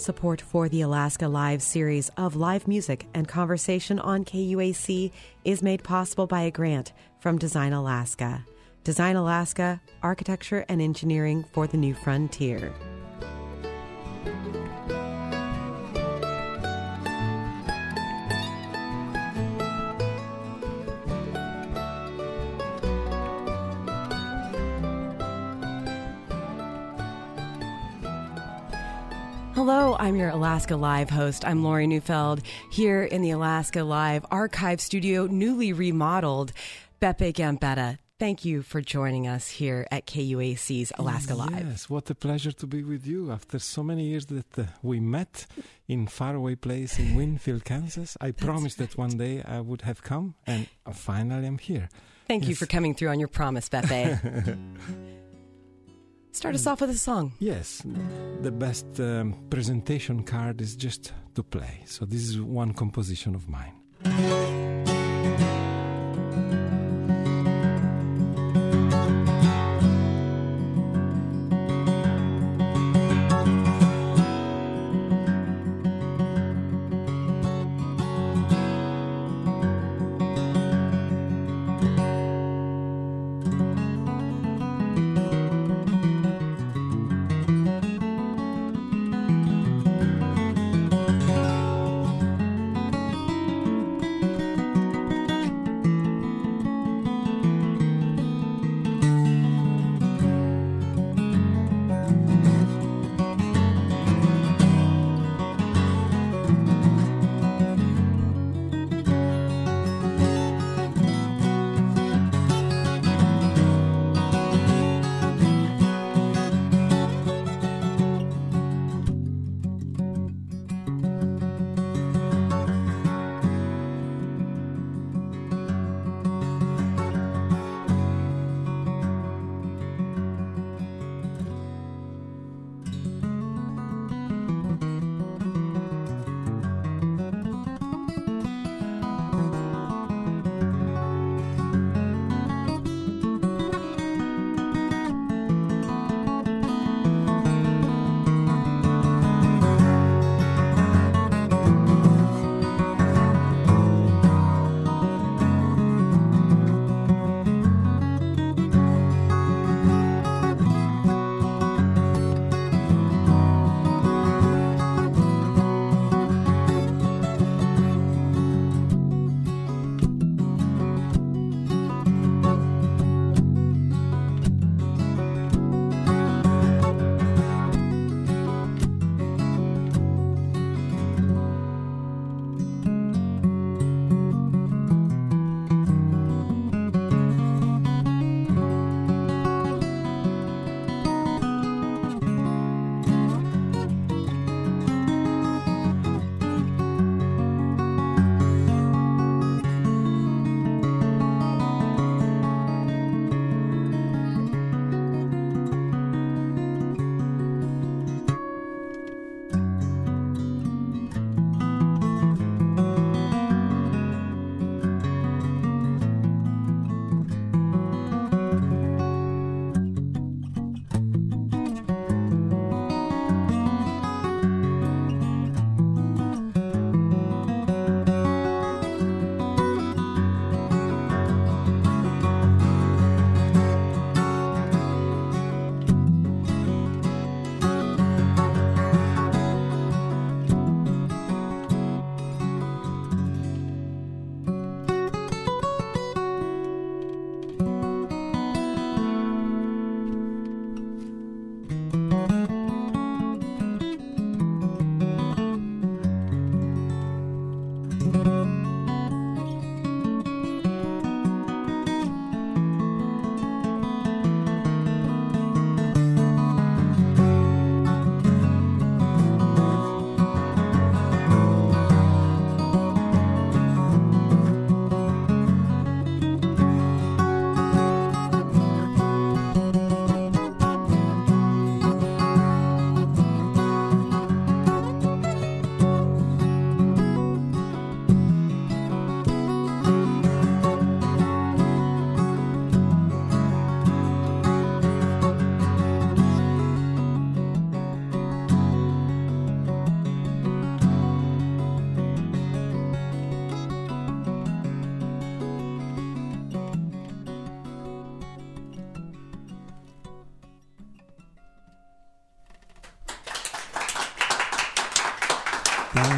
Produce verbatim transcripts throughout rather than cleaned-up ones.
Support for the Alaska Live series of live music and conversation on K U A C is made possible by a grant from Design Alaska. Design Alaska, architecture and engineering for the new frontier. Hello, I'm your Alaska Live host. I'm Lori Neufeld here in the Alaska Live archive studio, newly remodeled. Beppe Gambetta, thank you for joining us here at K U A C's Alaska Live. Yes, what a pleasure to be with you after so many years that uh, we met in faraway place in Winfield, Kansas. I That's promised right. that one day I would have come, and uh, finally I'm here. Thank yes. you for coming through on your promise, Beppe. Start us off with a song. Yes, the best um, presentation card is just to play. So this is one composition of mine.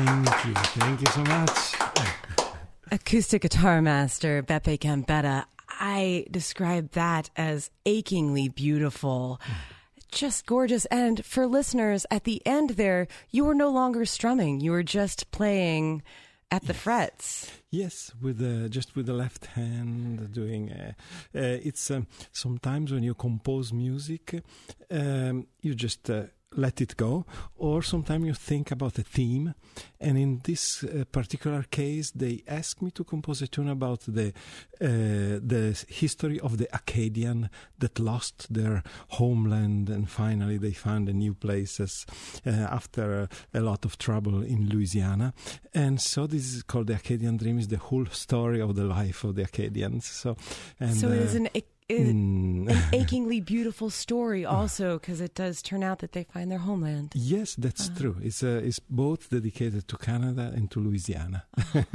Thank you. Thank you so much. Acoustic guitar master Beppe Gambetta. I describe that as achingly beautiful. Just gorgeous. And for listeners, at the end there, you were no longer strumming. You were just playing at the yes. frets. Yes, with uh, just with the left hand doing. Uh, uh, it's um, sometimes when you compose music, um, you just uh, let it go, or sometimes you think about a theme. And in this uh, particular case, they asked me to compose a tune about the uh, the history of the Acadian that lost their homeland, and finally they found a new places uh, after a lot of trouble in Louisiana. And so this is called the Acadian Dream. Is the whole story of the life of the Acadians. So, and, so it is an. It- Mm. an achingly beautiful story also, because it does turn out that they find their homeland. Yes, that's uh. true. It's uh, it's both dedicated to Canada and to Louisiana.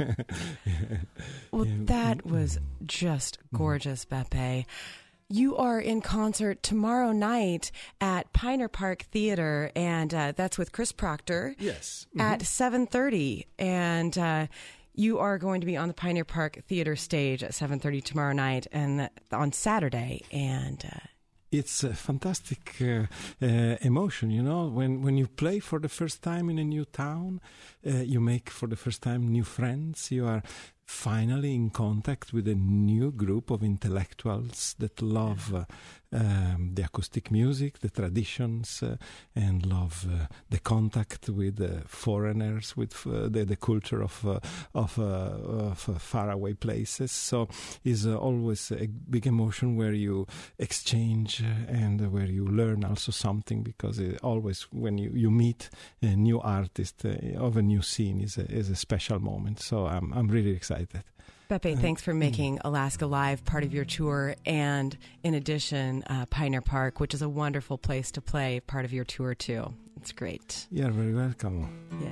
Well, yeah. that was just gorgeous, Beppe. You are in concert tomorrow night at Pioneer Park Theater, and uh, that's with Chris Proctor. Yes. Mm-hmm. At seven thirty, and uh, you are going to be on the Pioneer Park Theater stage at seven thirty tomorrow night and on Saturday. And uh, it's a fantastic uh, uh, emotion, you know, when, when you play for the first time in a new town, uh, you make for the first time new friends, you are finally in contact with a new group of intellectuals that love uh, um, the acoustic music, the traditions, uh, and love uh, the contact with uh, foreigners, with uh, the, the culture of uh, of, uh, of uh, faraway places. So it's uh, always a big emotion where you exchange uh, and uh, where you learn also something, because it always when you, you meet a new artist uh, of a new scene is a, is a special moment. So I'm I'm really excited. Beppe, thanks for making Alaska Live part of your tour, and in addition, uh, Pioneer Park, which is a wonderful place to play, part of your tour too. It's great. You're very welcome. Yeah.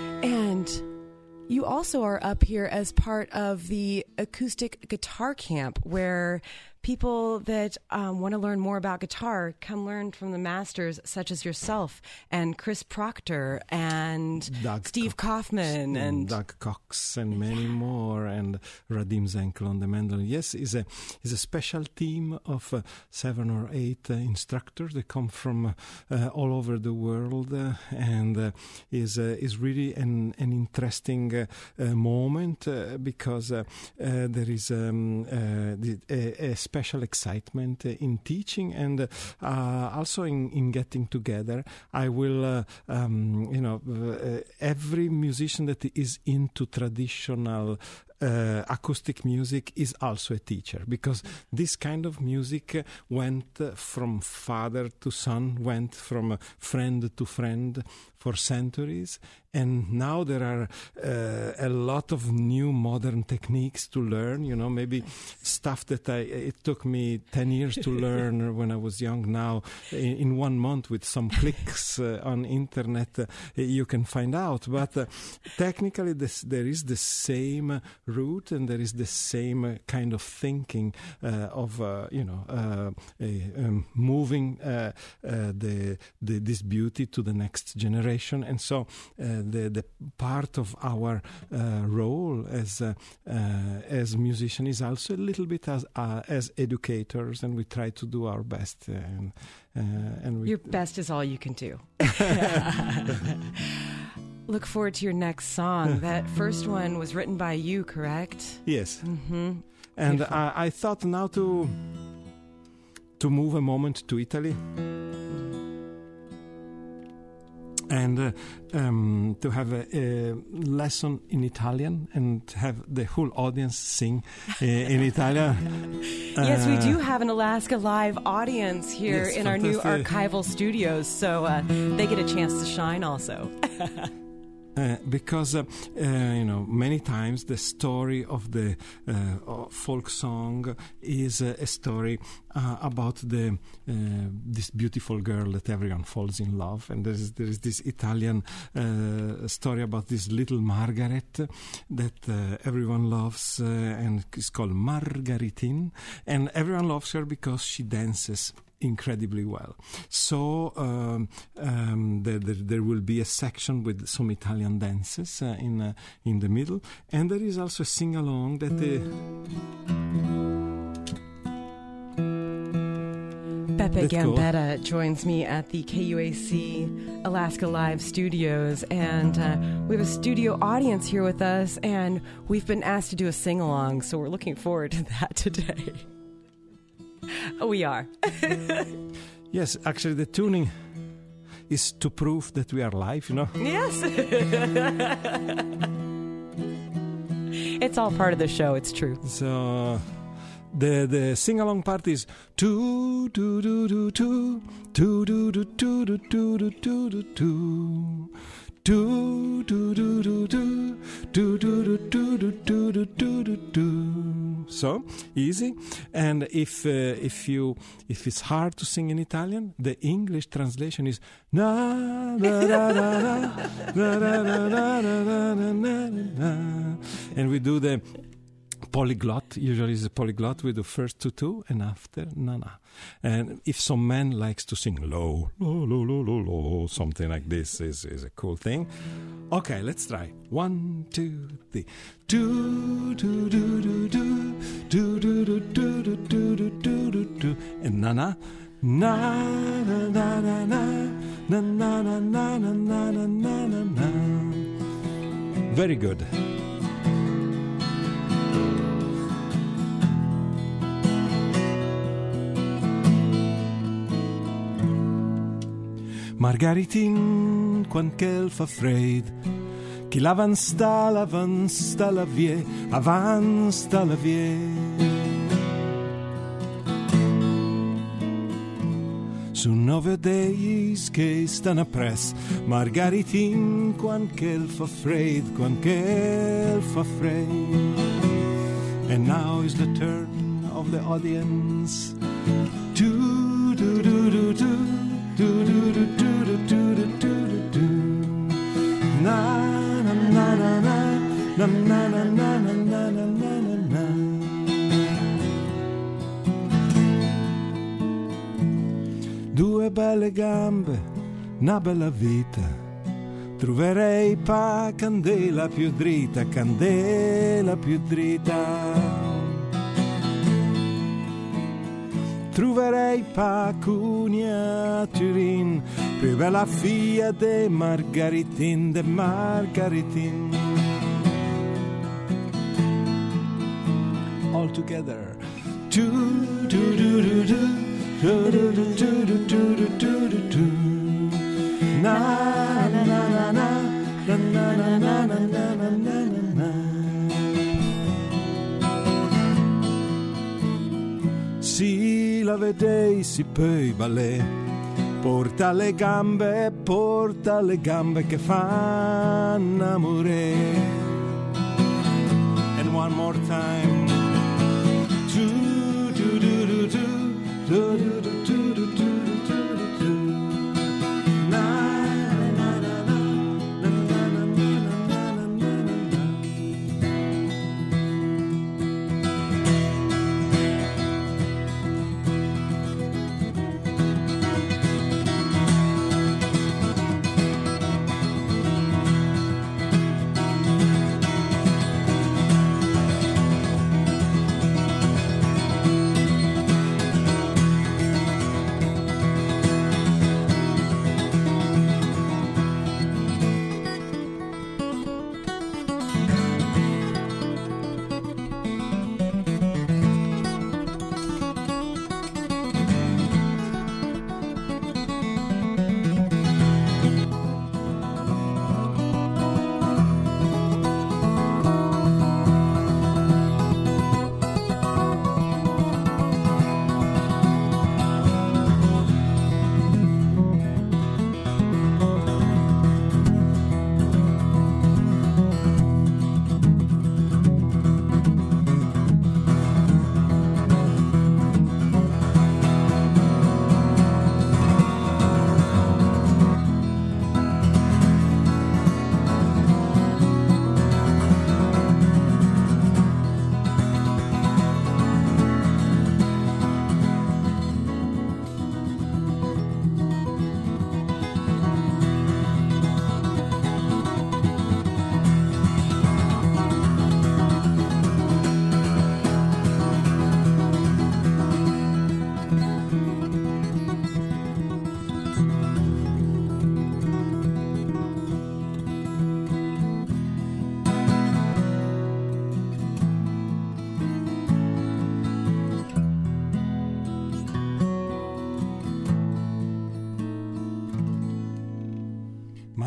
And you also are up here as part of the Acoustic Guitar Camp, where people that um, want to learn more about guitar come learn from the masters such as yourself and Chris Proctor and Doug Steve Cox, Kaufman and, and Doug Cox and many more, and Radim Zenkel on the mandolin. Yes, is a is a special team of uh, seven or eight uh, instructors that come from uh, all over the world, uh, and uh, is uh, is really an an interesting uh, uh, moment uh, because uh, uh, there is um, uh, the, a, a special excitement uh, in teaching and uh, also in, in getting together. I will, uh, um, you know, uh, every musician that is into traditional Uh, acoustic music is also a teacher, because this kind of music uh, went uh, from father to son, went from uh, friend to friend for centuries, and now there are uh, a lot of new modern techniques to learn, you know, maybe stuff that I it took me ten years to learn when I was young. Now in, in one month with some clicks uh, on internet uh, you can find out, but uh, technically this, there is the same route, and there is the same uh, kind of thinking uh, of uh, you know uh, uh, um, moving uh, uh, the, the this beauty to the next generation. And so uh, the the part of our uh, role as uh, uh, as musicians is also a little bit as uh, as educators, and we try to do our best. Uh, and uh, and we your best is all you can do. Look forward to your next song. That first one was written by you, correct? Yes. Mm-hmm. And I, I thought now to to move a moment to Italy and uh, um, to have a, a lesson in Italian and have the whole audience sing uh, in Italian. Yes, we do have an Alaska Live audience here yes, in fantastic. our new archival studios, so uh, they get a chance to shine also. Uh, because uh, uh, you know, many times the story of the uh, folk song is uh, a story uh, about the uh, this beautiful girl that everyone falls in love, and there is there is this Italian uh, story about this little Margaret that uh, everyone loves, uh, and is called Margaritine, and everyone loves her because she dances incredibly well. So um, um, there, there, there will be a section with some Italian dances uh, in uh, in the middle, and there is also a sing-along that uh, Beppe Gambetta cool. joins me at the K U A C Alaska Live studios, and uh, we have a studio audience here with us, and we've been asked to do a sing-along, so we're looking forward to that today. We are. Yes, actually the tuning is to prove that we are live, you know? Yes. It's all part of the show, it's true. So... The the sing along part is two do do do two two do do do do do do do do two two do do do do do do do do do do do do do do. So easy. And if uh, if you if it's hard to sing in Italian, the English translation is na na na na na na na na na na, and we do the polyglot. Usually is a polyglot with the first two two and after na na. And if some man likes to sing low, low, low, low, low, low, something like this is, is a cool thing. Okay, let's try. One, two, three. Do do do do do do do do do do do do do do and na na na na na na na na na na na na na na na. Very good. Margaritin, quan quel fa fred, chi l'avansta, l'avansta la vie, avansta la vie. Su nove days che stanno appress, Margaritin, quan quel fa fred, quan quel fa fred. And now is the turn of the audience to do do do do. Do do do do do do do do do. Na na na na na na na na na na na na na. Due belle gambe, una bella vita. Troverei pa candela più dritta, candela più dritta. Troverei pa Cunha Turin, più bella figlia de Margaritin, de Margaritin. All together. Do do do do do do do do do do do do do. Na na na na na na na na na na na na. Si la vedei si poi balè, porta le gambe, porta le gambe che fanno amore. And one more time. Do do do do do do do do do do do do do. Na na na na na na na na na na.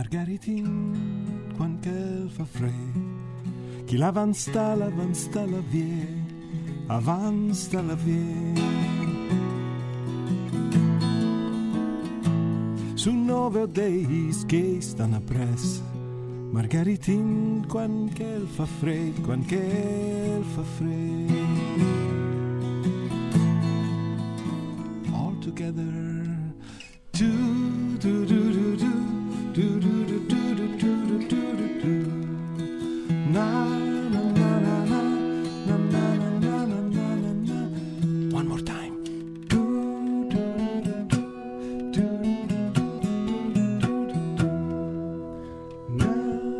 Margaritin, quan che el fa fred, chi l'avansta, l'avansta la vie, avansta la vie. Su nove o dei che stanno appresso, Margaritin, quan che el fa fred, quan che el fa fred. All together, do do do do do do do do do do do do do do. Na na na na na na na na na na na. One more time. Do do do do do do do do. Na.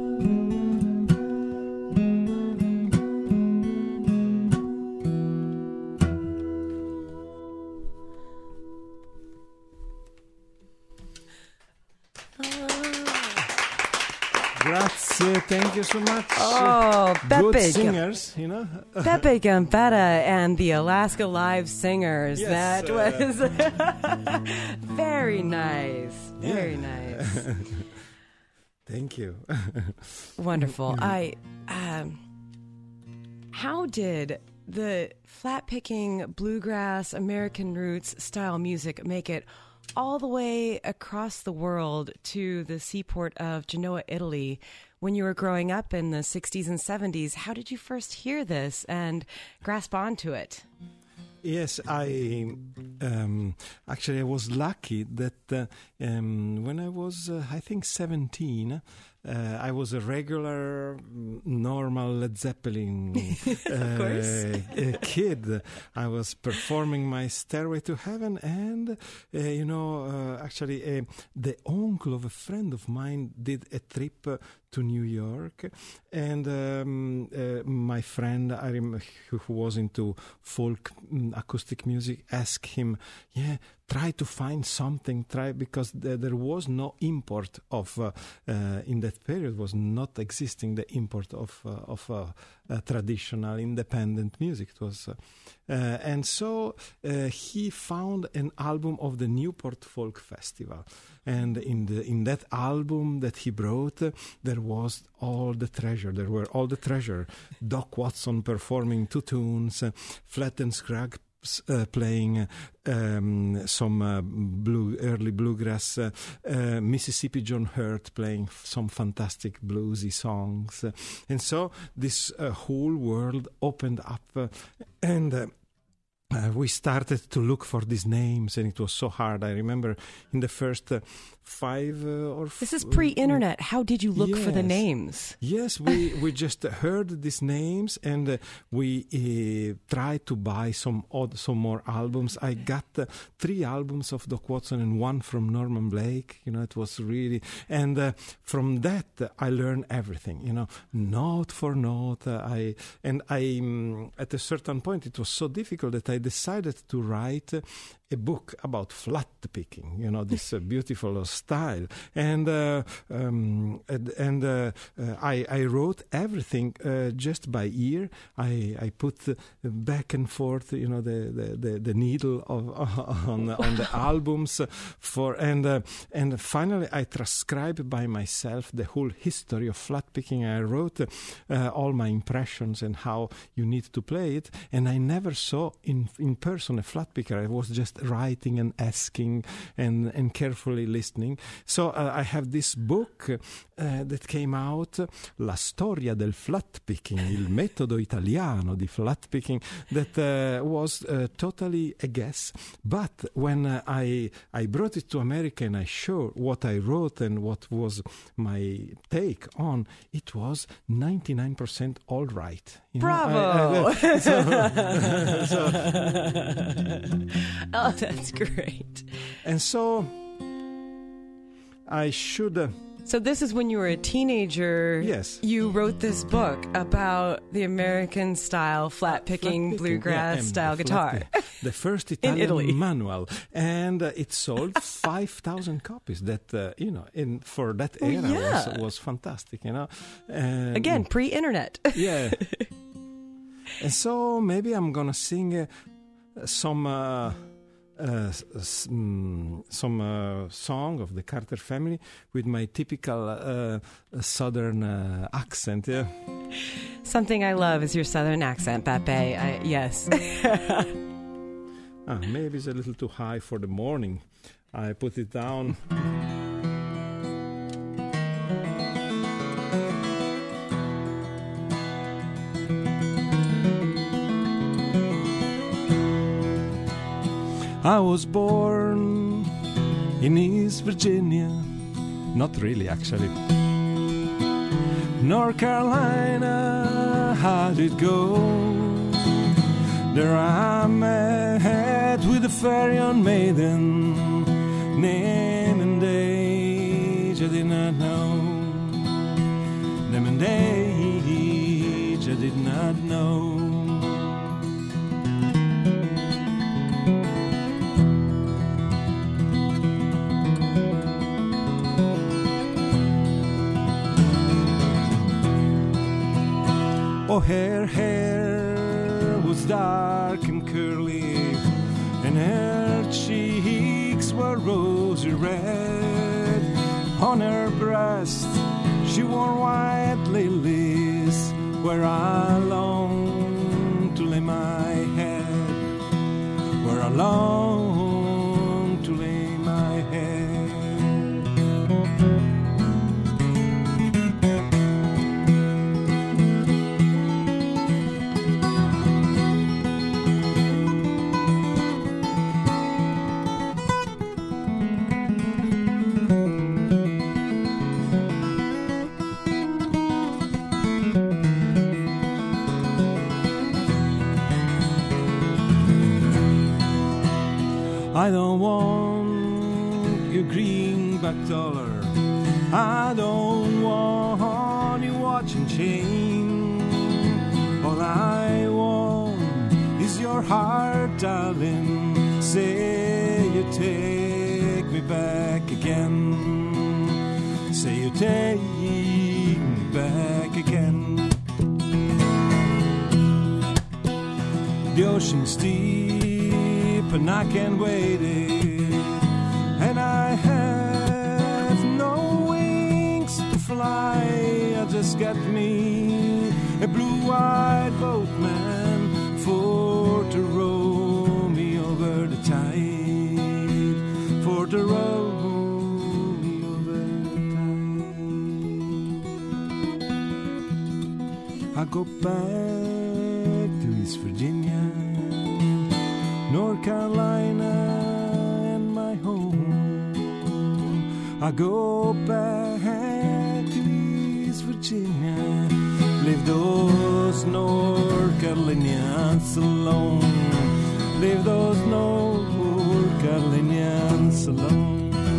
Grazie, thank you so much. Oh, Good Beppe singers, you know. Beppe Gambetta and the Alaska Live Singers. Yes, that uh, was very nice. Very Yeah. nice. Thank you. Wonderful. I um how did the flat picking bluegrass American roots style music make it all the way across the world to the seaport of Genoa, Italy? When you were growing up in the sixties and seventies, how did you first hear this and grasp onto it? Yes, I um, actually I was lucky that uh, um, when I was, uh, I think, seventeen, uh, I was a regular, normal Led Zeppelin uh, uh, kid. I was performing my Stairway to Heaven, and uh, you know, uh, actually, uh, the uncle of a friend of mine did a trip uh, to New York, and um, uh, my friend, I rem- who was into folk um, acoustic music, asked him, "Yeah, try to find something. Try because th- there was no import of uh, uh, in that period was not existing the import of uh, of uh, uh, traditional independent music. It was." Uh, Uh, and so uh, he found an album of the Newport Folk Festival, and in the in that album that he brought, uh, there was all the treasure. There were all the treasure. Doc Watson performing two tunes, uh, Flatt and Scruggs Uh, playing um, some uh, blue, early bluegrass, uh, uh, Mississippi John Hurt playing f- some fantastic bluesy songs. Uh, and so this uh, whole world opened up, uh, and uh, uh, we started to look for these names, and it was so hard. I remember in the first uh, five uh, or... F- This is pre-internet. How did you look yes. for the names? Yes, we, we just heard these names, and uh, we uh, tried to buy some odd, some more albums. I got uh, three albums of Doc Watson and one from Norman Blake. You know, it was really... And uh, from that, uh, I learned everything, you know, note for note. Uh, I And I, um, at a certain point, it was so difficult that I decided to write uh, a book about flat picking, you know, this uh, beautiful uh, style. And uh, um, and, and uh, uh, I, I wrote everything uh, just by ear. I, I put uh, back and forth, you know, the, the, the, the needle of, uh, on, on the albums for, and uh, and finally I transcribed by myself the whole history of flat picking. I wrote uh, all my impressions and how you need to play it. And I never saw in in person a flat picker. I was just writing and asking and, and carefully listening. So uh, I have this book uh, that came out, La storia del flat picking, il metodo italiano di flat picking, that uh, was uh, totally a guess. But when uh, I I brought it to America and I showed what I wrote and what was my take on, it was ninety-nine percent all right. You Bravo! Know, I, I, so, so, Oh, that's great. and so I should... Uh, So this is when you were a teenager. Yes. You wrote this book about the American style flat picking bluegrass yeah, style the guitar. flat- the first In Italian Italy. manual, and uh, it sold five thousand copies. That uh, you know, in for that Oh, era yeah. was was fantastic. You know, and, Again, pre-internet. yeah. And so maybe I'm gonna sing uh, some uh, uh, s- um, some uh, song of the Carter family with my typical uh, southern uh, accent. Yeah. Something I love is your southern accent, Beppe. I, yes. ah, maybe it's a little too high for the morning. I put it down. I was born in East Virginia, not really actually. North Carolina, how did it go? There I met with a fair young maiden, name and age I did not know. Name and age I did not know. Oh, her hair was dark and curly, and her cheeks were rosy red. On her breast she wore white lilies, where I longed to lay my head, where I longed to lay my head. I don't want your greenback dollar, I don't want your watch and chain. All I want is your heart, darling. Say you take me back again. Say you take me back again. The ocean's deep and I can't wait it, and I have no wings to fly. I just got me a blue-eyed boatman for to row me over the tide, for to row me over the tide. I go back to East Virginia, North Carolina, and my home. I go back to East Virginia, leave those North Carolinians alone, leave those North Carolinians alone.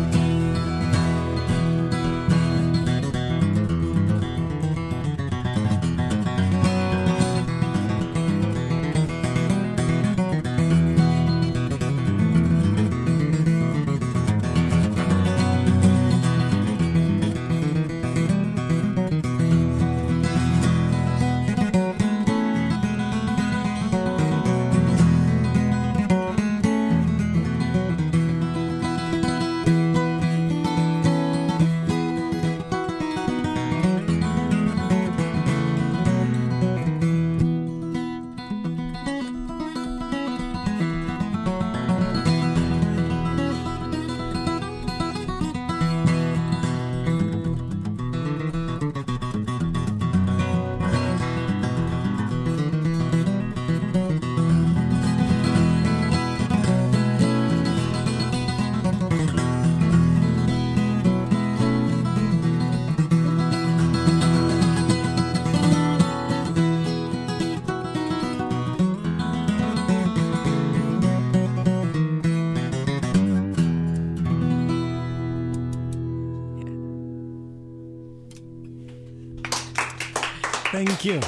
Thank you.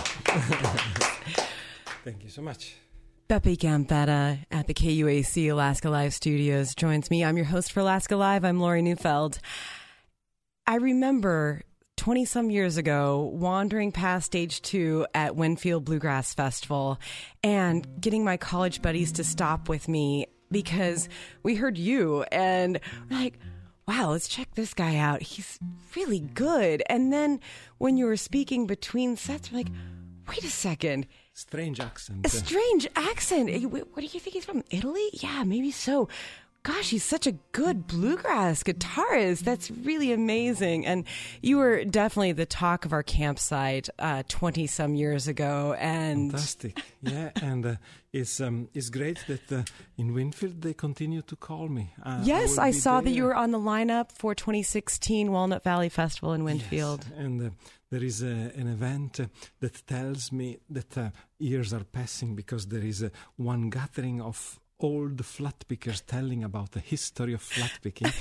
Thank you so much. Beppe Gambetta at the K U A C Alaska Live Studios joins me. I'm your host for Alaska Live. I'm Lori Neufeld. I remember twenty-some years ago wandering past stage two at Winfield Bluegrass Festival and getting my college buddies to stop with me because we heard you and we're like, wow, let's check this guy out. He's really good. And then when you were speaking between sets, we're like, wait a second. Strange accent. A strange accent. What do you think he's from? Italy? Yeah, maybe so. Gosh, he's such a good bluegrass guitarist. That's really amazing. And you were definitely the talk of our campsite uh, twenty some years ago. And fantastic. Yeah, and uh, it's um, it's great that uh, in Winfield they continue to call me. Uh, yes, I, I saw there. that you were on the lineup for twenty sixteen Walnut Valley Festival in Winfield. Yes, and uh, there is uh, an event uh, that tells me that uh, years are passing because there is uh, one gathering of old flat pickers telling about the history of flat picking.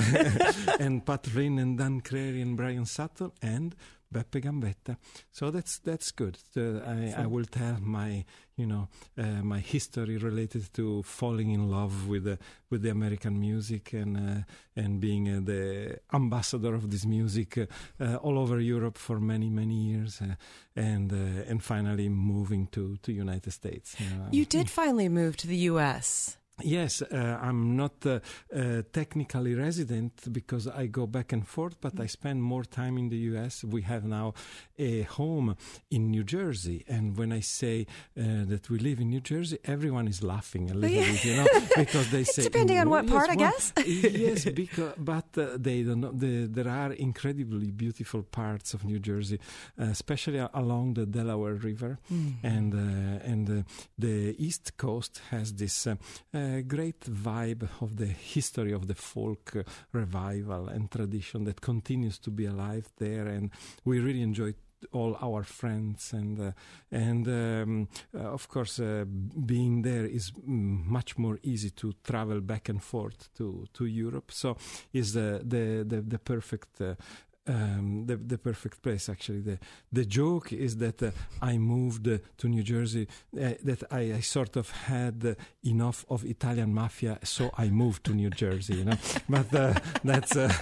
And Pat Flynn and Dan Crary and Brian Sutton and Beppe Gambetta. So that's that's good. Uh, I, I will tell my you know uh, my history related to falling in love with the with the American music and uh, and being uh, the ambassador of this music uh, uh, all over Europe for many many years uh, and uh, and finally moving to to United States. You know. You did finally move to the U S. Yes, uh, I'm not uh, uh, technically resident because I go back and forth, but I spend more time in the U S. We have now a home in New Jersey, and when I say uh, that we live in New Jersey, everyone is laughing a little bit, you know, because they say depending on what yes, part, I well, guess. Yes, because but uh, they don't know. The, there are incredibly beautiful parts of New Jersey, uh, especially along the Delaware River, mm. and uh, and uh, the East Coast has this. Uh, uh, great vibe of the history of the folk uh, revival and tradition that continues to be alive there, and we really enjoy all our friends and uh, and um, uh, of course uh, being there is mm, much more easy to travel back and forth to to Europe, so is the the the, the perfect uh, Um, the the perfect place. Actually, the the joke is that uh, I moved uh, to New Jersey. Uh, that I, I sort of had uh, enough of Italian mafia, so I moved to New Jersey. You know, but uh, that's uh,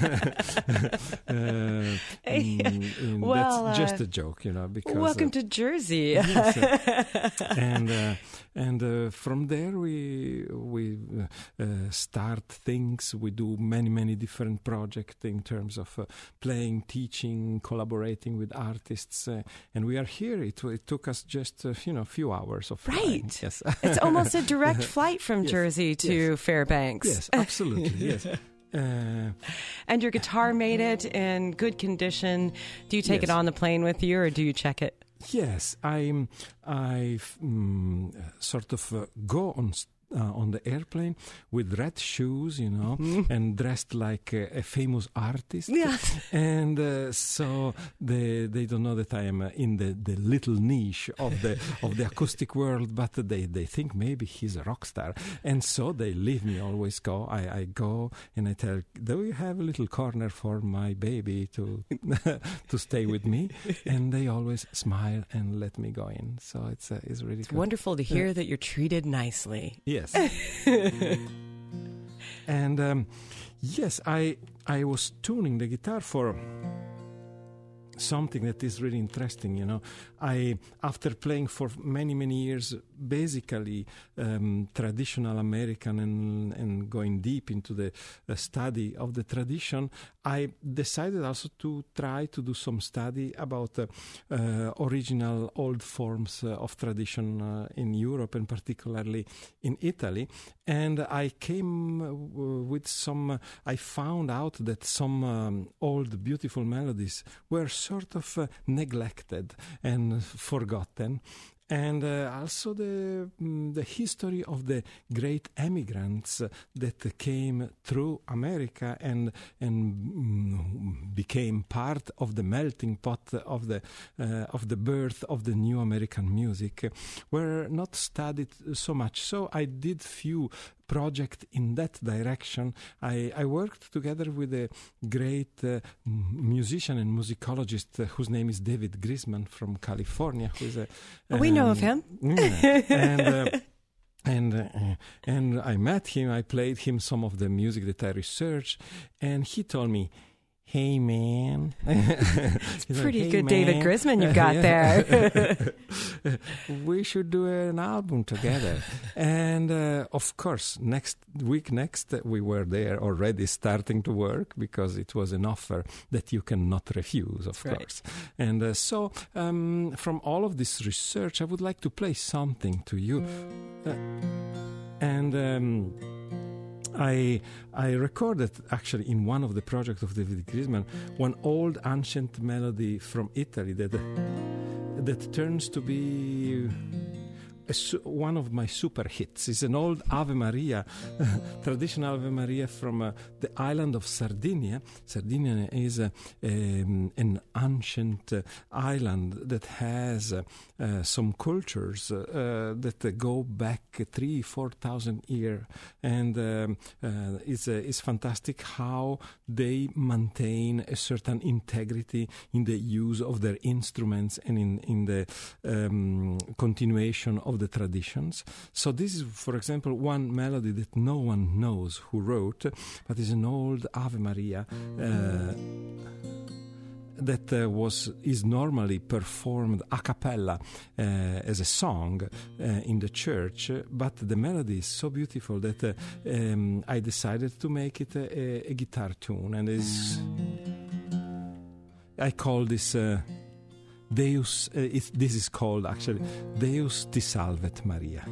uh, mm, mm, well, that's just uh, a joke. You know, because welcome uh, to Jersey. Yes, uh, and uh, and uh, from there we we uh, uh, start things. We do many many different projects in terms of uh, playing. Teaching, collaborating with artists, uh, and we are here. It, it took us just uh, you know a few hours of flying. Right. Yes, it's almost a direct flight from yes. Jersey to yes. Fairbanks. Yes, absolutely. Yes. Uh, and your guitar made it in good condition. Do you take yes. it on the plane with you, or do you check it? Yes, I I um, sort of uh, go on. St- Uh, on the airplane with red shoes, you know, mm. and dressed like a, a famous artist. Yeah. And uh, so they they don't know that I am uh, in the, the little niche of the of the acoustic world, but they, they think maybe he's a rock star. And so they leave me always go. I, I go and I tell, do you have a little corner for my baby to to stay with me? And they always smile and let me go in. So it's uh, it's really it's good. wonderful to hear yeah. that you're treated nicely. Yeah. Yes. And um, yes, I I was tuning the guitar for something that is really interesting, you know. I, after playing for many, many years, basically um, traditional American and, and going deep into the uh, study of the tradition, I decided also to try to do some study about uh, uh, original old forms uh, of tradition uh, in Europe and particularly in Italy. And I came uh, with some, uh, I found out that some um, old beautiful melodies were sort of uh, neglected and forgotten. And uh, also the mm, the history of the great emigrants uh, that came through America and and mm, became part of the melting pot of the uh, of the birth of the new American music uh, were not studied so much. So I did few project in that direction. I, I worked together with a great uh, musician and musicologist uh, whose name is David Grisman from California. Who is a, um, we know of him. Yeah, and uh, and uh, and I met him. I played him some of the music that I researched, and he told me, hey man. It's pretty like, hey, good man. David Grisman you've got there. We should do an album together. And uh, of course, next week, next, uh, we were there already starting to work because it was an offer that you cannot refuse, of right. course. And uh, so um, from all of this research, I would like to play something to you. Uh, and... Um, I I recorded actually in one of the projects of David Grisman one old ancient melody from Italy that that turns to be a su- one of my super hits. It's an old Ave Maria, traditional Ave Maria from uh, the island of Sardinia. Sardinia is uh, um, an ancient uh, island that has uh, uh, some cultures uh, that uh, go back three, four thousand years, and um, uh, it's uh, it's fantastic how they maintain a certain integrity in the use of their instruments and in in the um, continuation of the traditions. So this is, for example, one melody that no one knows who wrote, but is an old Ave Maria uh, that uh, was is normally performed a cappella uh, as a song uh, in the church, but the melody is so beautiful that uh, um, I decided to make it a, a guitar tune, and is I call this uh, Deus, uh, it, this is called actually Deus ti salvet Maria.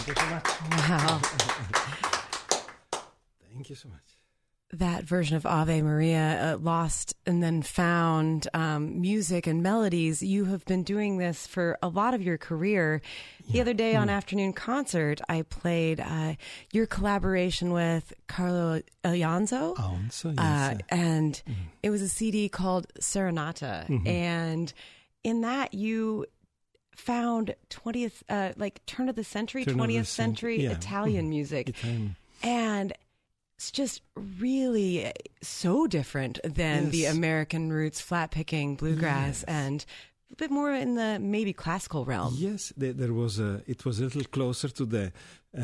Thank you so much. Wow. Thank you so much. That version of Ave Maria, uh, Lost and Then Found, um, music and melodies, you have been doing this for a lot of your career. The Yeah. other day on Mm. Afternoon Concert, I played uh, your collaboration with Carlo Alonso. Alonso, yes. Uh, uh, and mm. it was a C D called Serenata. Mhm. And in that, you found twentieth, uh, like turn of the century, Turn of the twentieth century, century yeah. Italian Mhm. music. Italian. And it's just really so different than the Yes. American roots, flat picking, bluegrass, Yes. and a bit more in the maybe classical realm. Yes, there, there was a, it was a little closer to the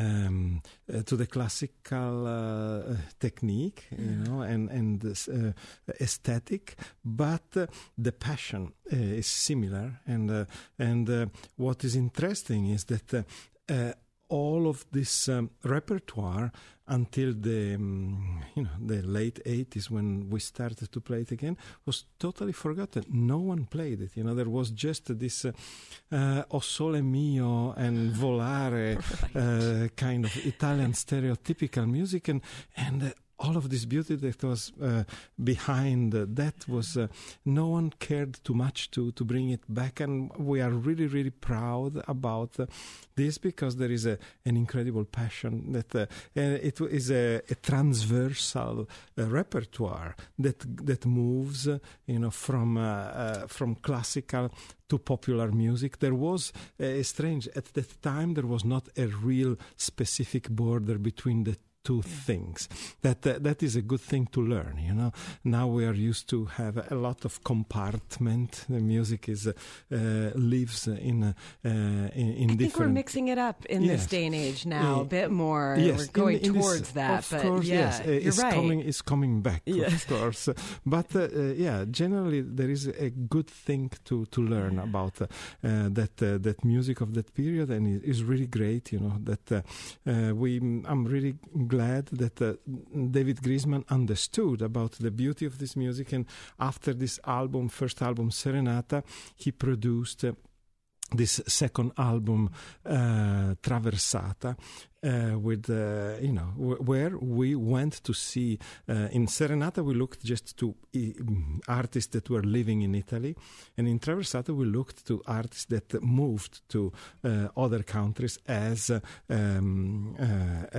um, uh, to the classical uh, technique, you know, and and this, uh, aesthetic, but uh, the passion uh, is similar. And uh, and uh, what is interesting is that uh, uh, all of this um, repertoire until the um, you know the late eighties, when we started to play it again, was totally forgotten. No one played it. You know, there was just this uh, uh, O Sole Mio and Volare Right. uh, kind of Italian stereotypical music, and and uh, all of this beauty that was uh, behind uh, that was uh, no one cared too much to to bring it back, and we are really really proud about uh, this, because there is a an incredible passion that uh, uh, it is a, a transversal uh, repertoire that that moves uh, you know from uh, uh, from classical to popular music. There was uh, strange at that time there was not a real specific border between the two things. That uh, that is a good thing to learn, you know. Now we are used to have a lot of compartment. The music is uh, uh, lives in uh, in, in I different. think we're mixing it up in Yes. this day and age now Uh, a bit more. Yes, We're going in, in this- towards that, of but course, yeah, yes, uh, you're it's right. coming. It's coming back, Yes. of course. But uh, uh, yeah, generally there is a good thing to to learn about uh, uh, that uh, that music of that period, and it is really great. You know that uh, uh, we. I'm really glad that uh, David Grisman understood about the beauty of this music, and after this album, first album Serenata, he produced Uh, this second album, uh, Traversata, uh, with uh, you know w- where we went to see uh, in Serenata we looked just to uh, artists that were living in Italy, and in Traversata we looked to artists that moved to uh, other countries as uh, um, uh,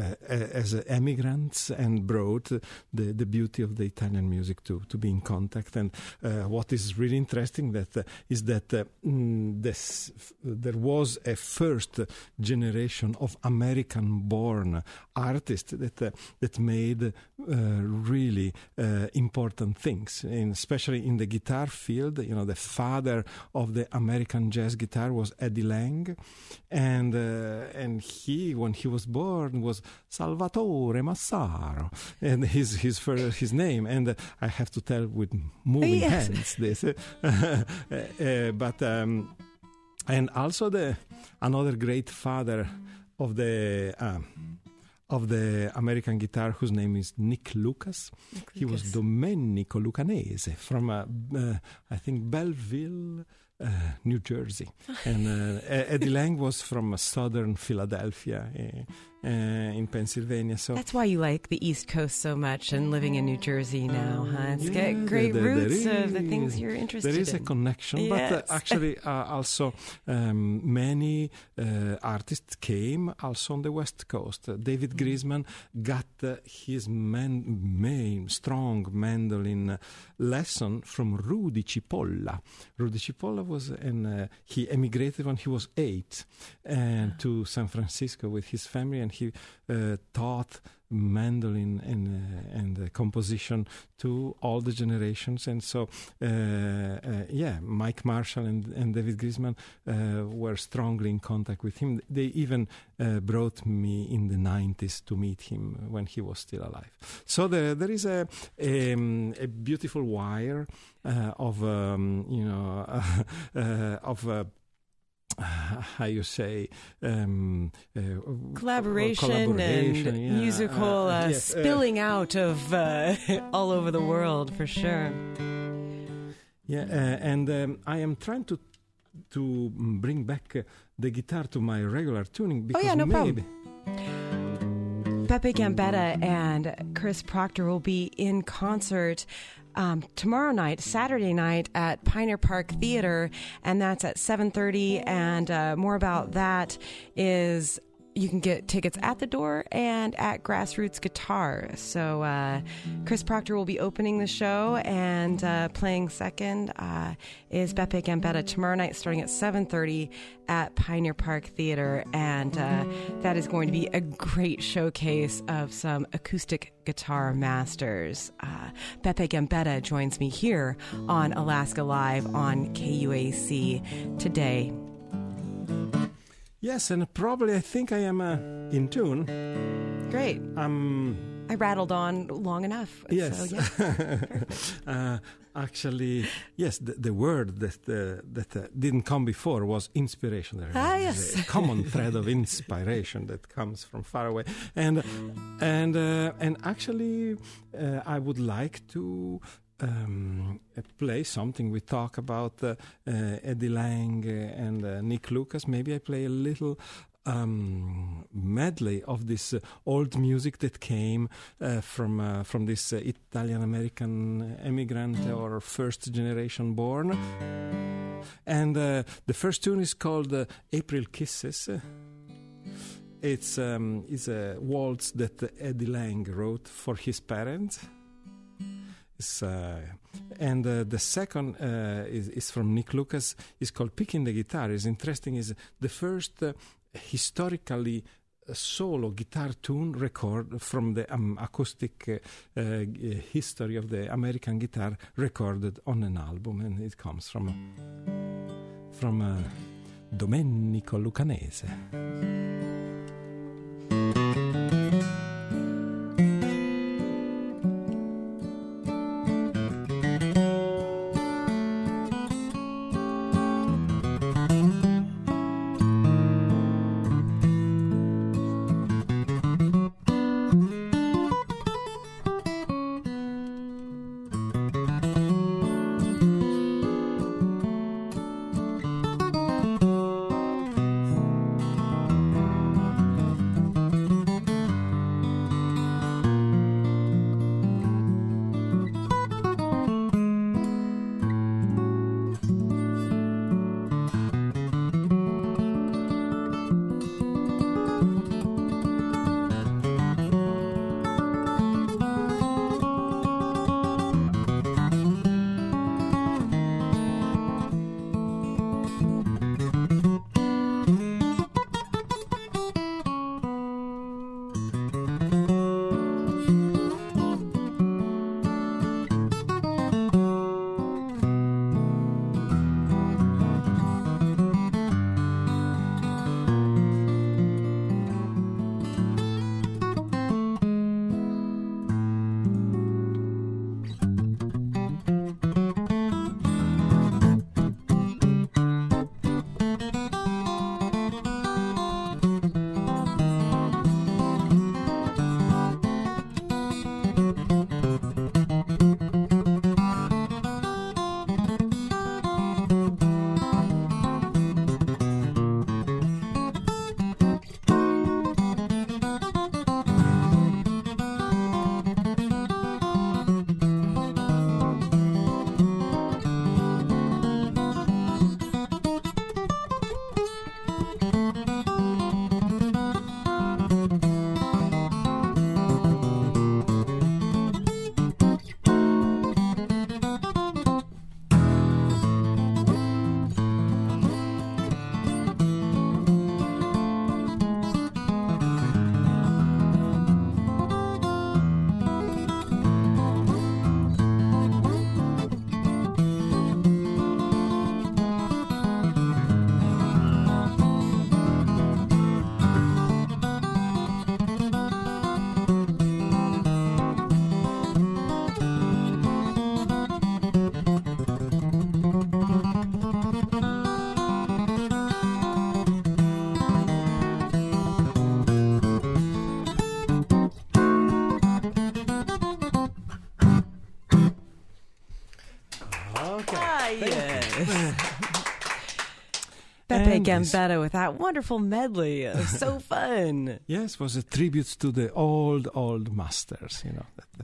uh, as emigrants, and brought the the beauty of the Italian music to to be in contact. And uh, what is really interesting that uh, is that uh, mm, this there was a first generation of American-born artists that uh, that made uh, really uh, important things, and especially in the guitar field. You know, the father of the American jazz guitar was Eddie Lang, and uh, and he, when he was born, was Salvatore Massaro, and his his first, his name. And uh, I have to tell with moving Yes. hands this, uh, uh, but. Um, And also the another great father of the uh, of the American guitar, whose name is Nick Lucas. Nick He was Lucas. Domenico Lucanese from uh, uh, I think Belleville, uh, New Jersey, and uh, Eddie Lang was from southern Philadelphia, uh, uh, in Pennsylvania. So That's why you like the East Coast so much and living in New Jersey now, huh? It's Yeah, got great there- there roots of the is- things you're interested There is in. a connection, but Yes. uh, actually uh, also um, many uh, artists came also on the West Coast. Uh, David Grisman got uh, his man- main strong mandolin uh, lesson from Rudy Cipolla. Rudy Cipolla was an uh, he emigrated when he was eight and to San Francisco with his family, and he uh, taught mandolin and uh, and uh, composition to all the generations. And so uh, uh, yeah, Mike Marshall and, and David Grisman uh, were strongly in contact with him. They even uh, brought me in the nineties to meet him when he was still alive. So there there is a um, a beautiful wire uh, of um, you know uh, uh, of uh, how you say um, uh, Collaboration, collaboration, and yeah, musical uh, uh, yes, uh, spilling out of uh, all over the world, for sure. Yeah, uh, and um, I am trying to to bring back uh, the guitar to my regular tuning because oh, yeah, no maybe. problem. Beppe Gambetta and Chris Proctor will be in concert um, tomorrow night, Saturday night at Pioneer Park Theater, and that's at seven thirty. And uh, more about that is you can get tickets at the door and at Grassroots Guitar. So uh, Chris Proctor will be opening the show, and uh, playing second uh, is Beppe Gambetta tomorrow night starting at seven thirty at Pioneer Park Theater. And uh, that is going to be a great showcase of some acoustic guitar masters. Uh, Beppe Gambetta joins me here on Alaska Live on K U A C today. Yes, and probably I think I am uh, in tune. Great. Um, I rattled on long enough. Yes. So, yeah. uh, actually, yes, the, the word that uh, that uh, didn't come before was inspiration. There Ah, is yes. a common thread of inspiration that comes from far away, and and uh, and actually, uh, I would like to. Um, play something. We talk about uh, uh, Eddie Lang uh, and uh, Nick Lucas. Maybe I play a little um, medley of this uh, old music that came uh, from uh, from this uh, Italian-American immigrant or first generation born. And uh, the first tune is called uh, April Kisses. It's um, it's a waltz that Eddie Lang wrote for his parents. Uh, and uh, the second uh, is, is from Nick Lucas. It's called Picking the Guitar. It's interesting. Is the first uh, historically uh, solo guitar tune record from the um, acoustic uh, uh, history of the American guitar recorded on an album, and it comes from uh, from uh, Domenico Lucanese. Gambetta with that wonderful medley. It was so fun. Yes, it was a tribute to the old, old masters, you know.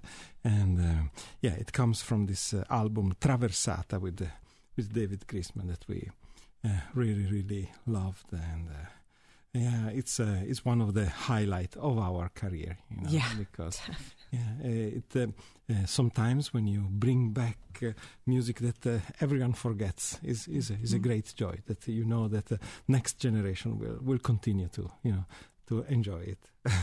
And uh, yeah, it comes from this uh, album Traversata with uh, with David Grisman that we uh, really, really loved. And uh, yeah, it's uh, it's one of the highlights of our career, you know, yeah, because definitely. yeah, uh, it uh, uh, sometimes when you bring back uh, music that uh, everyone forgets is is a, is a great joy. That you know that the next generation will will continue to you know to enjoy it.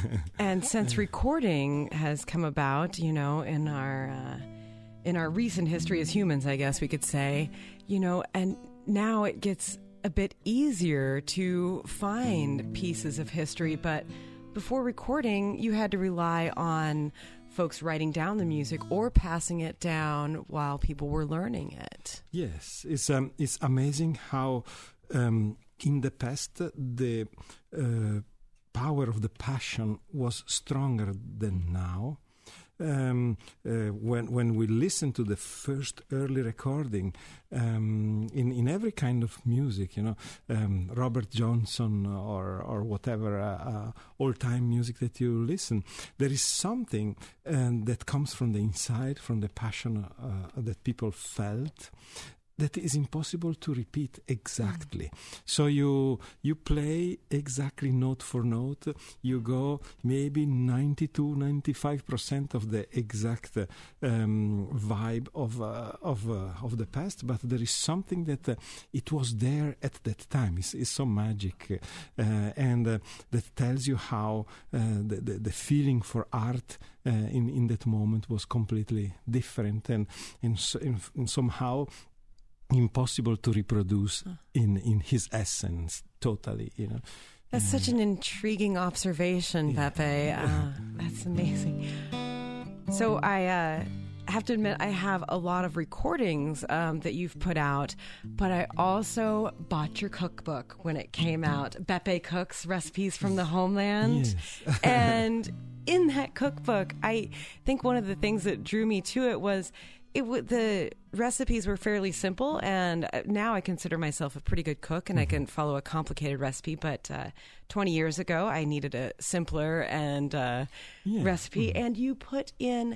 And since recording has come about, you know, in our uh, in our recent history as humans, I guess we could say, you know, and now it gets a bit easier to find pieces of history, but before recording, you had to rely on folks writing down the music or passing it down while people were learning it. Yes, it's um, it's amazing how um, in the past the uh, power of the passion was stronger than now. Um, uh, when when we listen to the first early recording um, in in every kind of music, you know, um, Robert Johnson or or whatever uh, uh, old time music that you listen, there is something um, that comes from the inside, from the passion uh, that people felt, that is impossible to repeat exactly. Mm. So you you play exactly note for note. You go maybe ninety-two, ninety-five percent of the exact uh, um, vibe of uh, of uh, of the past, but there is something that uh, it was there at that time. It's, it's so magic, uh, and uh, that tells you how uh, the, the the feeling for art uh, in in that moment was completely different, and and, so, and, and somehow impossible to reproduce in, in his essence, totally, you know. That's such an intriguing observation, yeah. Pepe. Uh, that's amazing. So I uh, have to admit, I have a lot of recordings um, that you've put out, but I also bought your cookbook when it came out, Beppe Cooks Recipes from the Homeland. Yes. And in that cookbook, I think one of the things that drew me to it was It w- the recipes were fairly simple, and now I consider myself a pretty good cook, and mm-hmm. I can follow a complicated recipe. But uh, twenty years ago, I needed a simpler and uh, yeah. recipe, mm-hmm. and you put in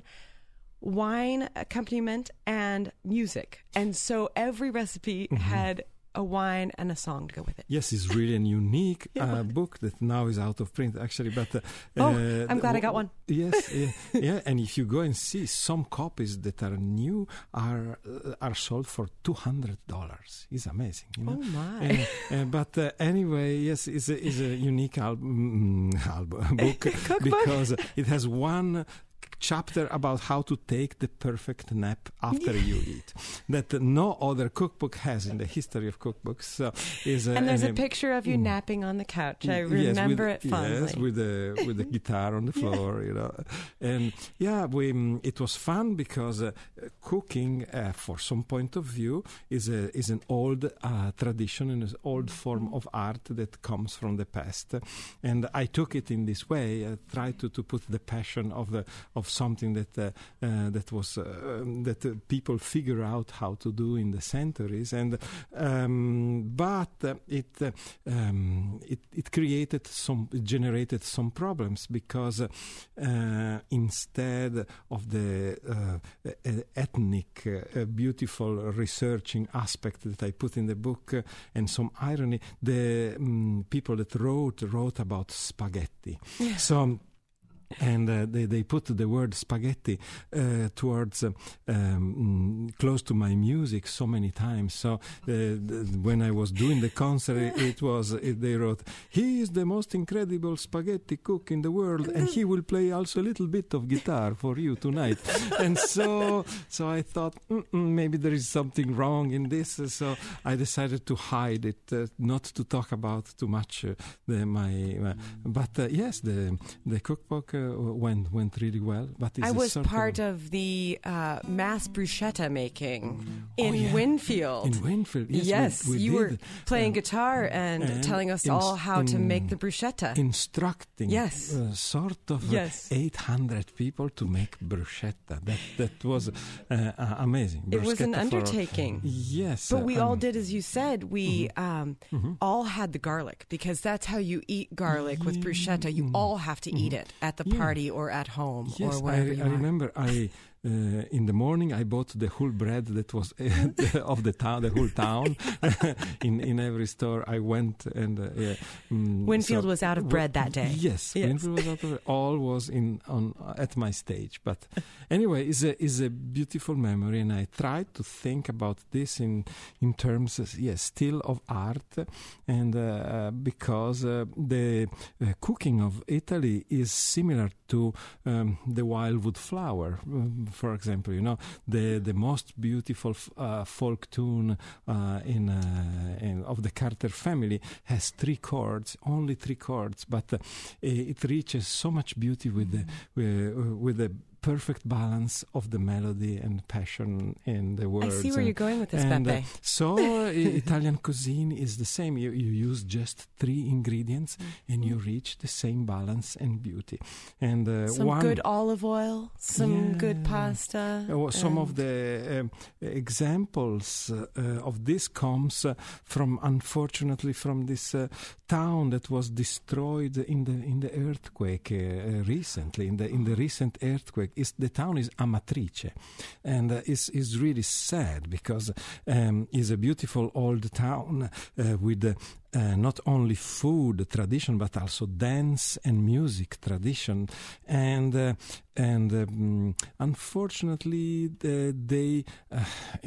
wine accompaniment and music, and so every recipe mm-hmm. had a wine and a song to go with it. Yes, it's really a unique uh, book that now is out of print, actually. But uh, oh, uh, I'm glad I got one. Yes, yeah, yeah. And if you go and see, some copies that are new are uh, are sold for two hundred dollars. It's amazing, you know. Oh my! Uh, uh, but uh, anyway, yes, it's a, it's a unique album, album book because it has one chapter about how to take the perfect nap after yeah. you eat that no other cookbook has in the history of cookbooks. So is and there's a, a picture of you mm, napping on the couch. I remember yes, with, it fondly. Yes, with the with the guitar on the floor, yeah. you know. And yeah, we um, it was fun because uh, cooking, uh, for some point of view, is a is an old uh, tradition and an old form of art that comes from the past. And I took it in this way. I tried to to put the passion of the of something that uh, uh, that was uh, that uh, people figure out how to do in the centuries, and um, but uh, it, uh, um, it it created some it generated some problems because uh, uh, instead of the uh, ethnic uh, beautiful researching aspect that I put in the book uh, and some irony, the um, people that wrote wrote about spaghetti. Yeah. So. And uh, they, they put the word spaghetti uh, towards uh, um, close to my music so many times. So uh, th- when I was doing the concert, it, it was it, they wrote, "He is the most incredible spaghetti cook in the world, and he will play also a little bit of guitar for you tonight." And so, so I thought maybe there is something wrong in this. So I decided to hide it, uh, not to talk about too much. Uh, the, my, my, but uh, yes, the the cookbook. uh, went went really well. But it's I was sort part of, of the uh, mass bruschetta making in oh, yeah. Winfield. In Winfield, yes, yes, we, we you did. were playing Um, guitar and, and telling us in- all how to in- make the bruschetta. Instructing, Yes. uh, sort of Yes. uh, eight hundred people to make bruschetta. That that was uh, uh, amazing. It was an Bruschetta for- undertaking. yes, But uh, we all um, did, as you said, we um, all had the garlic, because that's how you eat garlic with bruschetta. You all have to eat it at the Yeah. party or at home Yes, or I, wherever you I are. remember. I uh, in the morning I bought the whole bread that was uh, of the town, the whole town. in in every store I went, and uh, yeah, mm, Winfield so- was out of bread that day. Yes, Yes. Winfield was out of all was in on at my stage. But anyway, it's a is a beautiful memory, and I tried to think about this in in terms, of, yes, still of art, and uh, because uh, the uh, cooking of Italy is similar to um, the wildwood flower, um, for example. You know, the the most beautiful f- uh, folk tune uh, in, uh, in of the Carter family has three chords, only three chords, but uh, it reaches so much beauty with the with, with the perfect balance of the melody and passion in the I words. see where and, you're going with this, and, uh, Beppe. so uh, Italian cuisine is the same. You, you use just three ingredients and you reach the same balance and beauty. And uh, Some one, good olive oil, some Yeah. good pasta. uh, some of and- the um, examples uh, uh, of this comes uh, from, unfortunately, from this uh, town that was destroyed in the in the earthquake uh, uh, recently. In the in the recent earthquake, is the town is Amatrice, and uh, is is really sad because um, it's a beautiful old town uh, with. Uh, Uh, not only food tradition but also dance and music tradition, and uh, and um, unfortunately the, they uh,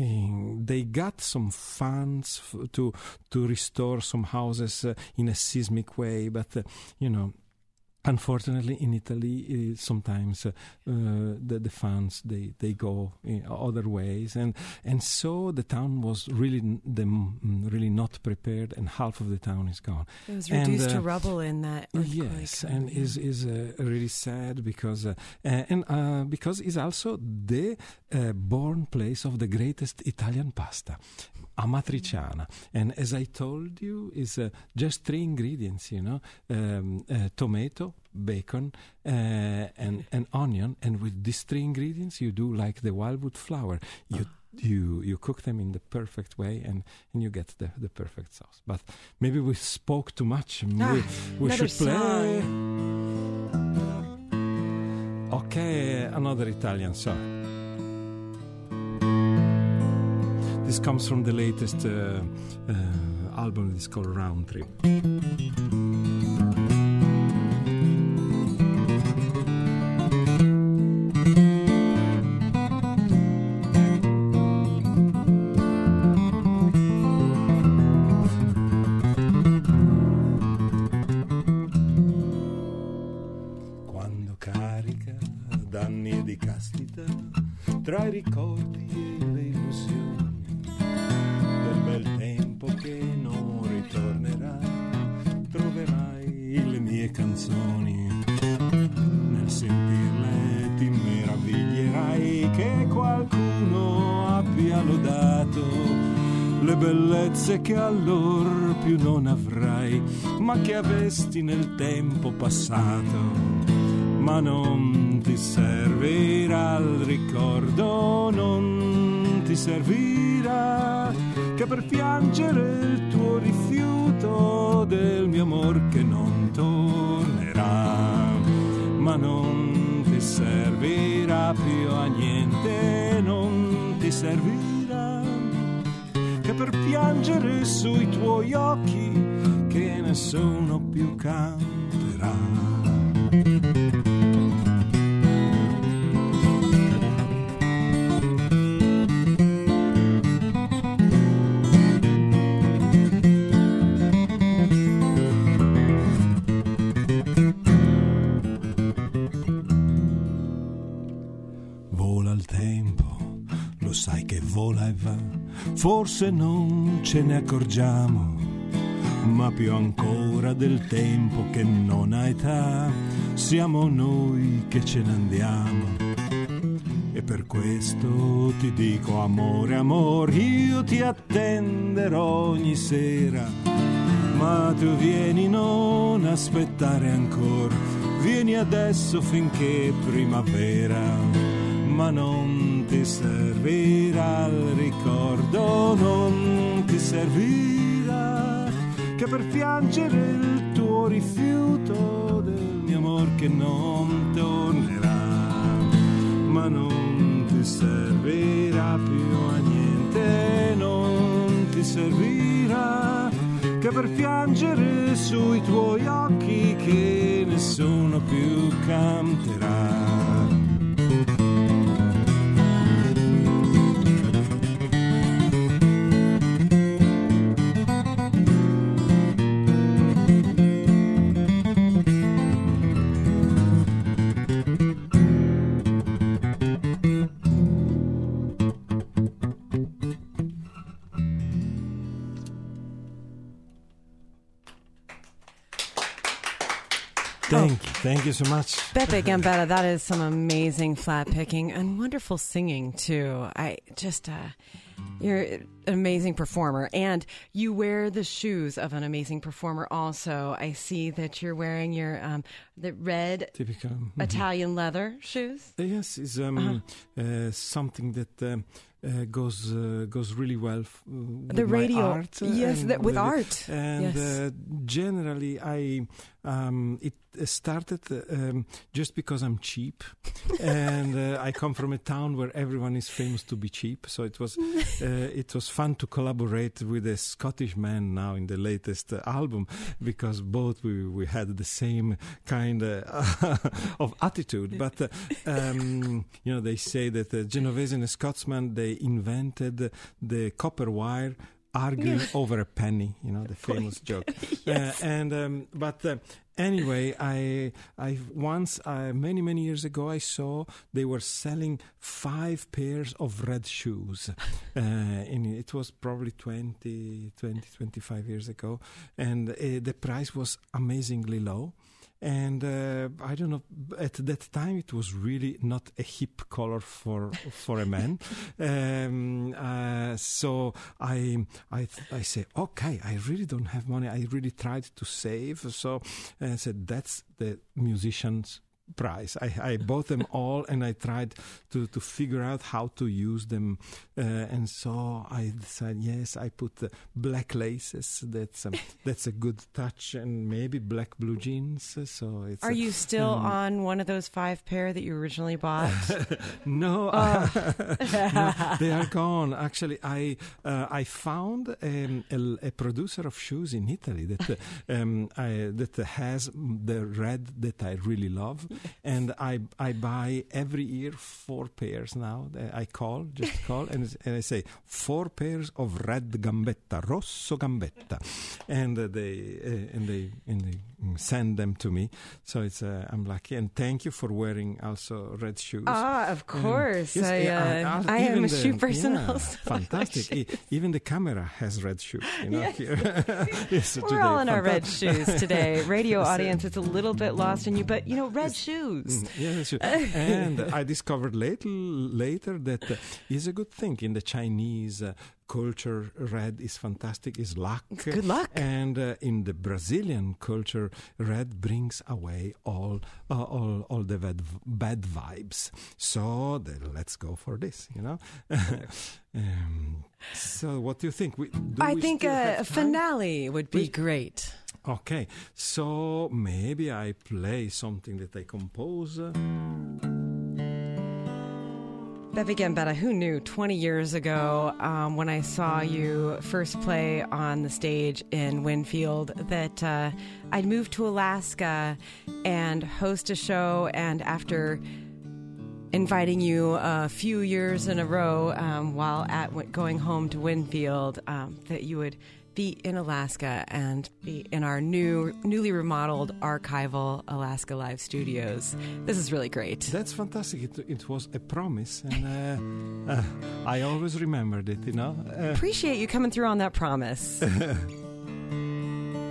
in, they got some funds f- to to restore some houses uh, in a seismic way, but uh, you know. Unfortunately, in Italy, uh, sometimes uh, uh, the, the funds they, they go in other ways, and and so the town was really n- the, mm, really not prepared, and half of the town is gone. It was and, reduced uh, to rubble in that earthquake. Yes, and is is uh, really sad because uh, uh, and uh, because it's also the uh, born place of the greatest Italian pasta, Amatriciana. And as I told you, is uh, just three ingredients, you know, um, uh, tomato, bacon, uh, and and onion. And with these three ingredients, you do like the wildwood flower. You you you cook them in the perfect way, and, and you get the, the perfect sauce. But maybe we spoke too much. Ah, we we another should play. song. Okay, another Italian song. This comes from the latest uh, uh, album. It's called Round Trip. Quando carica d'anni e di castità, tra i ricordi e le illusioni del bel tempo che non ritornerà, troverai le mie canzoni. Nel sentirle ti meraviglierai che qualcuno abbia lodato le bellezze che allora più non avrai, ma che avesti nel tempo passato. Ma non ti servirà il ricordo, non ti servirà che per piangere il tuo rifiuto del mio amor che non tornerà. Ma non ti servirà più a niente, non ti servirà che per piangere sui tuoi occhi che nessuno più canterà. Vola il tempo, lo sai che vola e va, forse non ce ne accorgiamo, ma più ancora del tempo che non ha età, siamo noi che ce ne andiamo. E per questo ti dico amore, amore, io ti attenderò ogni sera, ma tu vieni, non aspettare ancora, vieni adesso finché è primavera, ma non ti servirà il ricordo, non ti servirà che per piangere il tuo rifiuto del mio amor che non tornerà, ma non ti servirà più a niente, non ti servirà che per piangere sui tuoi occhi che nessuno più canterà. Thank you. Thank you so much. Beppe Gambetta, that is some amazing flat picking and wonderful singing, too. I just, uh, you're an amazing performer. And you wear the shoes of an amazing performer also. I see that you're wearing your um, the red Typical mm-hmm. Italian leather shoes. Yes, it's um, uh-huh. uh, something that... Um, Uh, goes uh, goes really well f- with the radio my art, uh, yes that, with, with art and yes. uh, generally I um, it started um, just because I'm cheap and uh, I come from a town where everyone is famous to be cheap, so it was uh, it was fun to collaborate with a Scottish man now in the latest uh, album, because both we, we had the same kind uh, of attitude, but uh, um, you know, they say that a Genovese and a Scotsman, they invented the copper wire arguing over a penny, you know, the famous joke. Yes. Uh, and um, but uh, anyway, I I once uh, many many years ago I saw they were selling five pairs of red shoes. Uh, and it was probably twenty, twenty, twenty-five years ago, and uh, the price was amazingly low. And uh, I don't know, at that time it was really not a hip color for for a man. um, uh, so I I I say, okay, I really don't have money. I really tried to save. So I said, that's the musician's price. I, I bought them all, and I tried to, to figure out how to use them. Uh, and so I decided, yes, I put uh, black laces. That's um, that's a good touch, and maybe black blue jeans. So it's. Are uh, you still um, on one of those five pair that you originally bought? no, oh. no, they are gone. Actually, I uh, I found um, a, a producer of shoes in Italy that uh, um, I, that has the red that I really love. And I I buy every year four pairs now. I call, just call, and, and I say, four pairs of red gambetta, rosso gambetta. And uh, they uh, and they and they send them to me. So it's uh, I'm lucky. And thank you for wearing also red shoes. Ah, of course. Um, yes, I, uh, I, I am a the, shoe person yeah, also. Fantastic. e- even the camera has red shoes. You know, yes. here. yes, We're today, all in fantastic. our red shoes today. Radio audience, it's a little bit lost in you, but you know, red shoes. Mm, yeah, shoes. And I discovered later, later that uh, is a good thing. In the Chinese uh, culture, red is fantastic, is luck. Good luck. And uh, in the Brazilian culture, red brings away all uh, all all the bad, bad vibes. So the, let's go for this, you know. um, so what do you think? We, do I we think still a have time? finale would be We- great. Okay, so maybe I play something that I compose. Beppe Gambetta, who knew twenty years ago um, when I saw you first play on the stage in Winfield that uh, I'd move to Alaska and host a show, and after inviting you a few years in a row um, while at going home to Winfield, um, that you would be in Alaska and be in our new, newly remodeled archival Alaska Live studios. This is really great. That's fantastic. It, it was a promise, and uh, uh, I always remembered it, you know. Uh, Appreciate you coming through on that promise.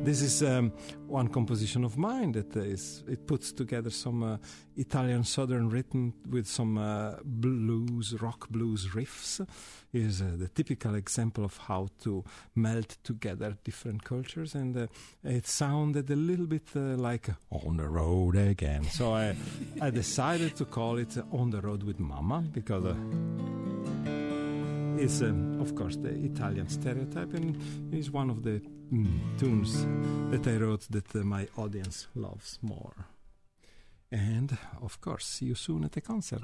this is um, one composition of mine that is it puts together some uh, Italian southern rhythm with some uh, blues, rock blues riffs. Is uh, the typical example of how to melt together different cultures, and uh, it sounded a little bit uh, like On the Road Again. So I, I decided to call it On the Road with Mama, because uh, it's, um, of course, the Italian stereotype, and is one of the mm, tunes that I wrote that uh, my audience loves more. And, of course, see you soon at the concert.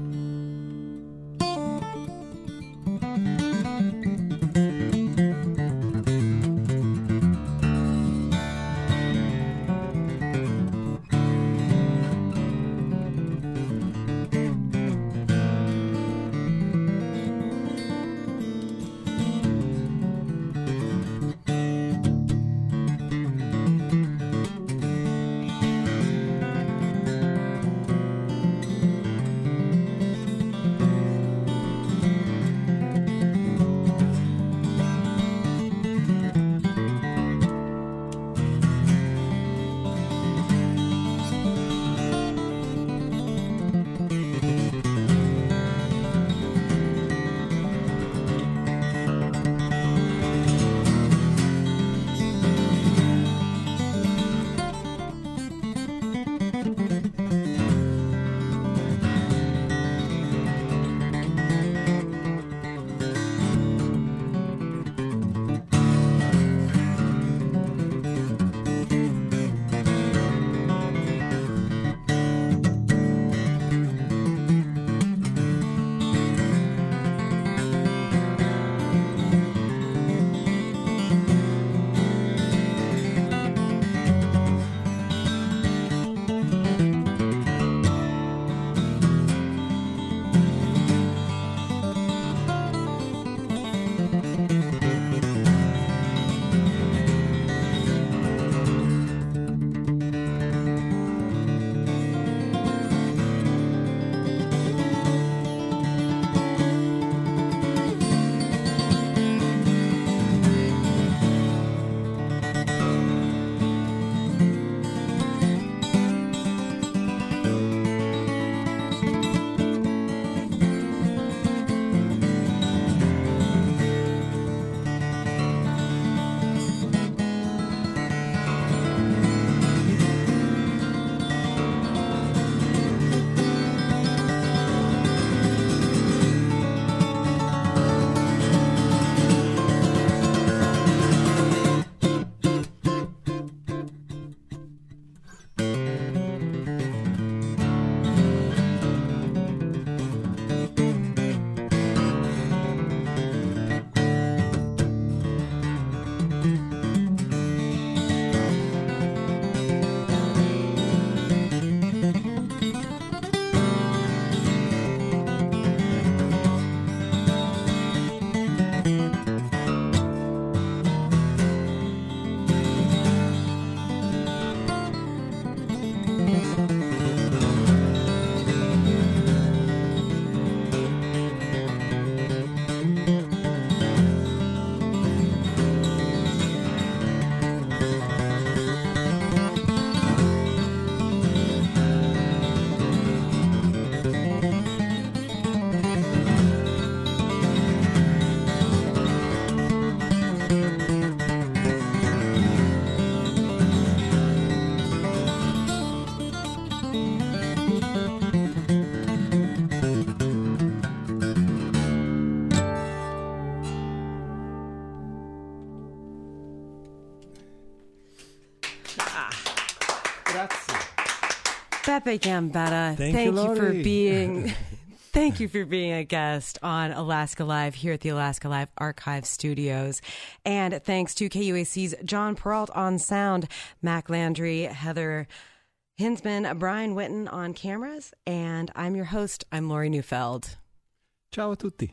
Beppe Gambetta, thank, thank you, you for Laurie. being thank you for being a guest on Alaska Live here at the Alaska Live Archive Studios. And thanks to K U A C's John Peralt on sound, Mac Landry, Heather Hinsman, Brian Witten on cameras, and I'm your host. I'm Laurie Neufeld. Ciao a tutti.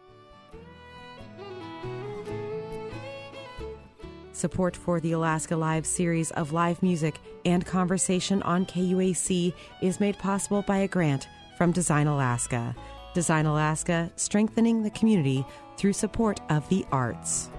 Support for the Alaska Live series of live music and conversation on K U A C is made possible by a grant from Design Alaska. Design Alaska, strengthening the community through support of the arts.